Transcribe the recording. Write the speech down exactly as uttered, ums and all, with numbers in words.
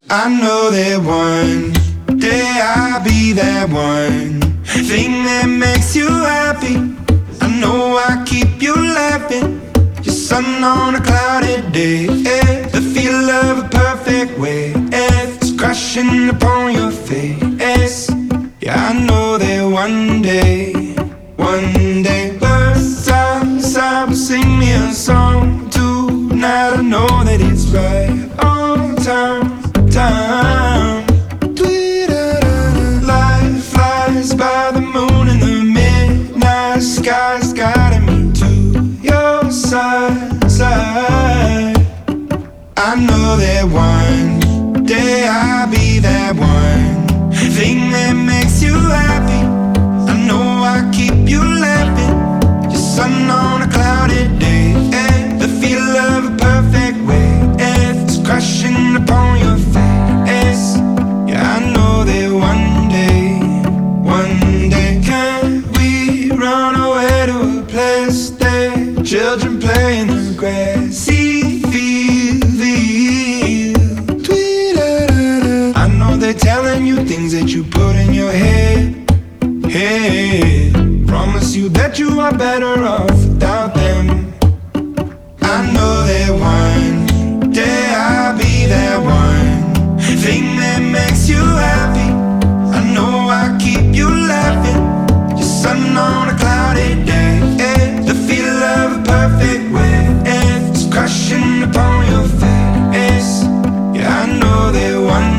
I know that one day I'll be that one thing that makes you happy. I know I keep you laughing, your sun on a cloudy day. The feel of a perfect wave is crashing upon your face. Yeah, I know that one day, one day birds outside will sing me a song tonight. I know that it's right on time. Time. Light flies by the moon in the midnight sky's guiding me to your side, side. I know that one day I'll be that one thing that makes you happy. I know I keep you laughing, your sun on a cloudy day. And the feel of a perfect wave is crashing upon your face. Yeah, I know that one day, one day can we run away to a place that children play in the grassy field. I know they're telling you things that you put in your head. Hey, promise you that you are better off without them. I know that one day I'll be that one thing that makes you happy. I know I keep you laughing, your sun on a cloudy day. The feel of a perfect wave is crashing upon your face. Yeah, I know that one